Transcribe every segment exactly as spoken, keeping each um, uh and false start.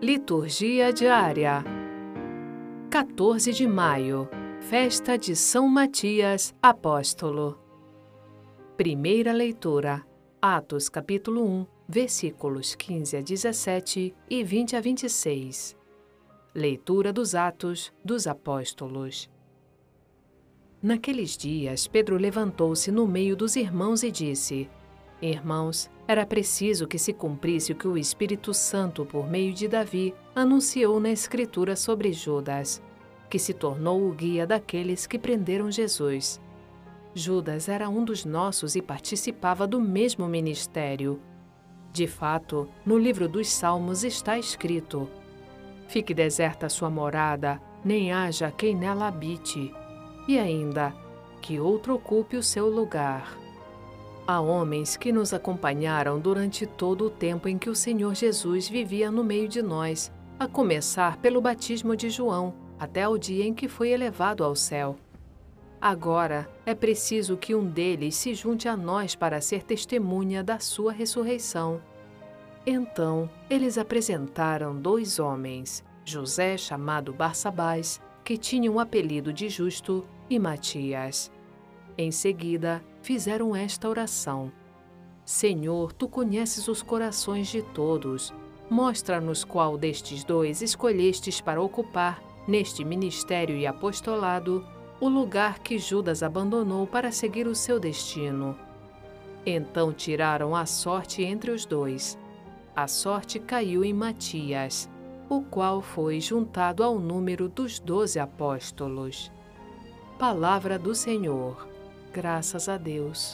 Liturgia diária. quatorze de maio, Festa de São Matias, Apóstolo. Primeira leitura, Atos capítulo um, versículos quinze a dezessete e vinte a vinte e seis. Leitura dos Atos dos Apóstolos. Naqueles dias, Pedro levantou-se no meio dos irmãos e disse: Irmãos, era preciso que se cumprisse o que o Espírito Santo, por meio de Davi, anunciou na Escritura sobre Judas, que se tornou o guia daqueles que prenderam Jesus. Judas era um dos nossos e participava do mesmo ministério. De fato, no livro dos Salmos está escrito: Fique deserta a sua morada, nem haja quem nela habite. E ainda, que outro ocupe o seu lugar. Há homens que nos acompanharam durante todo o tempo em que o Senhor Jesus vivia no meio de nós, a começar pelo batismo de João, até o dia em que foi elevado ao céu. Agora, é preciso que um deles se junte a nós para ser testemunha da sua ressurreição. Então, eles apresentaram dois homens, José, chamado Barsabás, que tinha o apelido de Justo, e Matias. Em seguida, fizeram esta oração: Senhor, tu conheces os corações de todos. Mostra-nos qual destes dois escolhestes para ocupar, neste ministério e apostolado, o lugar que Judas abandonou para seguir o seu destino. Então tiraram a sorte entre os dois. A sorte caiu em Matias, o qual foi juntado ao número dos doze apóstolos. Palavra do Senhor. Graças a Deus.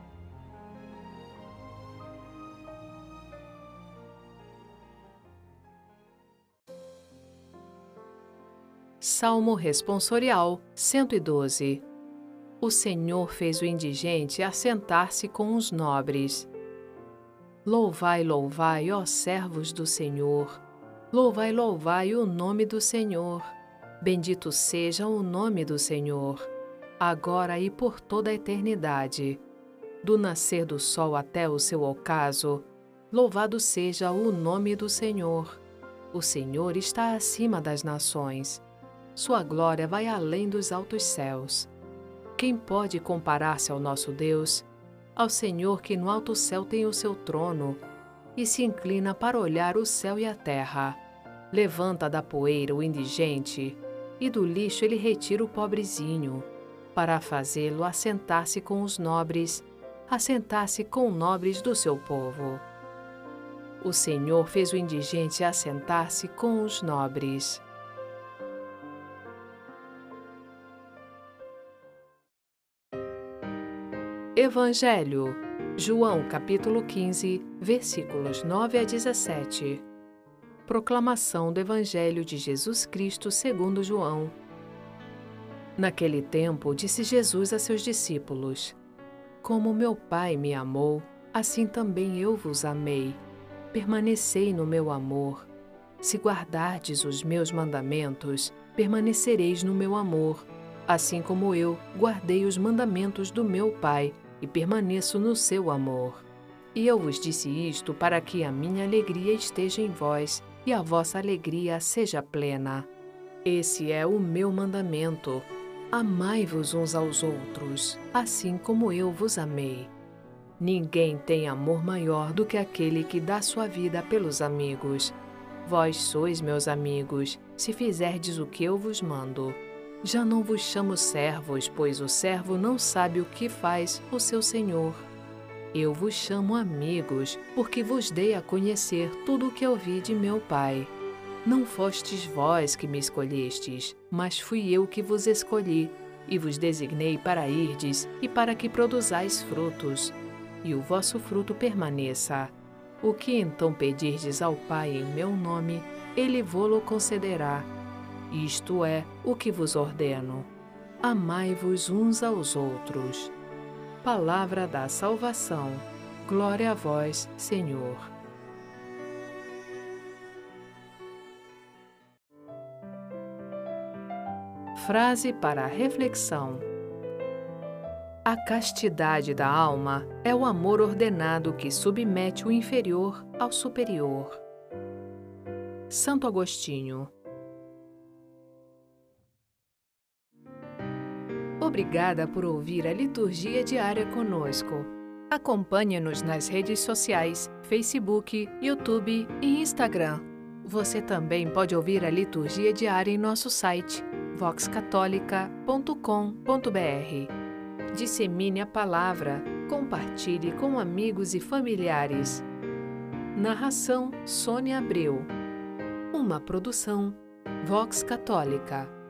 Salmo responsorial cento e doze. O Senhor fez o indigente assentar-se com os nobres. Louvai, louvai, ó servos do Senhor. Louvai, louvai o nome do Senhor. Bendito seja o nome do Senhor, agora e por toda a eternidade. Do nascer do sol até o seu ocaso, louvado seja o nome do Senhor. O Senhor está acima das nações. Sua glória vai além dos altos céus. Quem pode comparar-se ao nosso Deus, ao Senhor que no alto céu tem o seu trono e se inclina para olhar o céu e a terra? Levanta da poeira o indigente, e do lixo ele retira o pobrezinho, para fazê-lo assentar-se com os nobres, assentar-se com nobres do seu povo. O Senhor fez o indigente assentar-se com os nobres. Evangelho, João capítulo quinze, versículos nove a dezessete. Proclamação do Evangelho de Jesus Cristo segundo João. Naquele tempo, disse Jesus a seus discípulos: Como meu Pai me amou, assim também eu vos amei. Permanecei no meu amor. Se guardardes os meus mandamentos, permanecereis no meu amor, assim como eu guardei os mandamentos do meu Pai e permaneço no seu amor. E eu vos disse isto para que a minha alegria esteja em vós e a vossa alegria seja plena. Esse é o meu mandamento: amai-vos uns aos outros, assim como eu vos amei. Ninguém tem amor maior do que aquele que dá sua vida pelos amigos. Vós sois meus amigos, se fizerdes o que eu vos mando. Já não vos chamo servos, pois o servo não sabe o que faz o seu senhor. Eu vos chamo amigos, porque vos dei a conhecer tudo o que ouvi de meu Pai. Não fostes vós que me escolhestes, mas fui eu que vos escolhi, e vos designei para irdes e para que produzais frutos, e o vosso fruto permaneça. O que então pedirdes ao Pai em meu nome, Ele vô-lo concederá. Isto é o que vos ordeno: amai-vos uns aos outros. Palavra da salvação. Glória a vós, Senhor. Frase para a reflexão. A castidade da alma é o amor ordenado que submete o inferior ao superior. Santo Agostinho. Obrigada por ouvir a liturgia diária conosco. Acompanhe-nos nas redes sociais, Facebook, YouTube e Instagram. Você também pode ouvir a liturgia diária em nosso site, vox católica ponto com ponto br. Dissemine a palavra, compartilhe com amigos e familiares. Narração Sônia Abreu. Uma produção Vox Católica.